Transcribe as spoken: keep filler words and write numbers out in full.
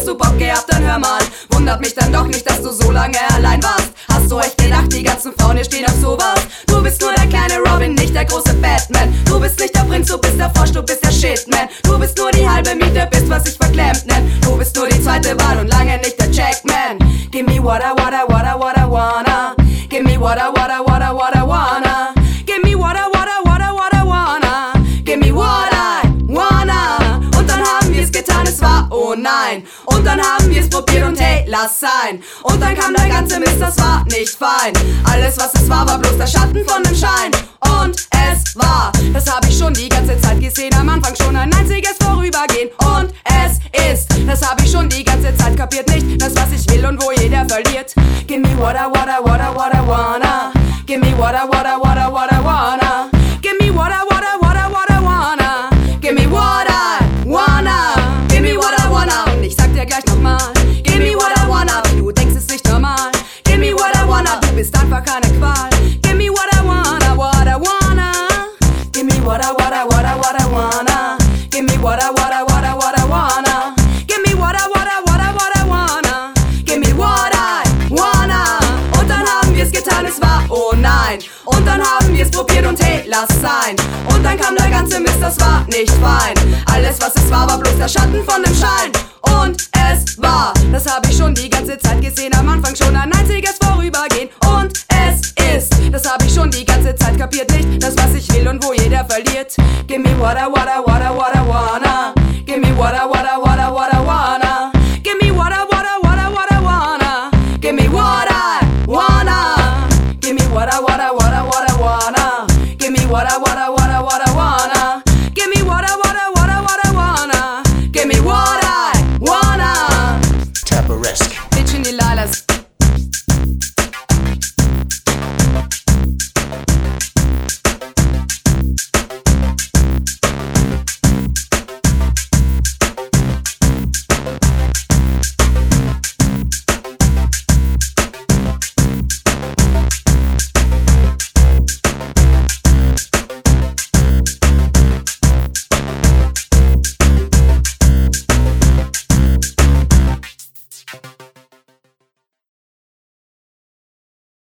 hast du Bock gehabt, dann hör mal. Wundert mich dann doch nicht, dass du so lange allein warst. Hast du echt gedacht, die ganzen Frauen hier stehen auf sowas? Du bist nur der kleine Robin, nicht der große Batman. Du bist nicht der Prinz, du bist der Frosch, du bist der Shitman. Du bist nur die halbe Miete, bist was ich verklemmt nenn. Du bist nur die zweite Wahl und lange nicht der Jackman. Give me what I, what I, what I, what I wanna. Give me what I, what I, what I, what I wanna. Give me what I, what I, what I, what I wanna. Give me what I wanna. Und dann haben wir's getan, es war oh nein. Und dann haben wir's probiert und hey, lass sein. Und dann kam der ganze Mist, das war nicht fein. Alles was es war, war bloß der Schatten von dem Schein. Und es war, das hab ich schon die ganze Zeit gesehen. Am Anfang schon ein einziges Vorübergehen. Und es ist, das hab ich schon die ganze Zeit kapiert. Nicht das was ich will und wo jeder verliert. Give me what I, what I, what I, what I wanna. Give me what I, what I, what I, what I wanna. Give me what I, what I, what I, what I wanna. Give me what I wanna. Give me what I wanna. Und ich sag dir gleich nochmal. Give me what I wanna. Du denkst es nicht normal. Give me what I wanna. Du bist einfach keine Qual. Give me what I wanna, what I wanna. Give me what I, what I, what I, what I wanna. Give me what I, what I, what I, what I wanna. Give me what I, what I, what I, what I wanna. Give me what I wanna. Und dann haben wir's getan, es war oh nein. Und dann haben wir's probiert und hey, lass sein. Und dann kam der ganze Mist, das war nicht fein. Alles was es war, war bloß der Schatten von dem Schein. Und es war, das hab ich schon die ganze Zeit gesehen. Am Anfang schon ein einziges Vorübergehen. Und es ist, das hab ich schon die ganze Zeit kapiert. Nicht das was ich will und wo jeder verliert. Give me what I, what I, what I, what I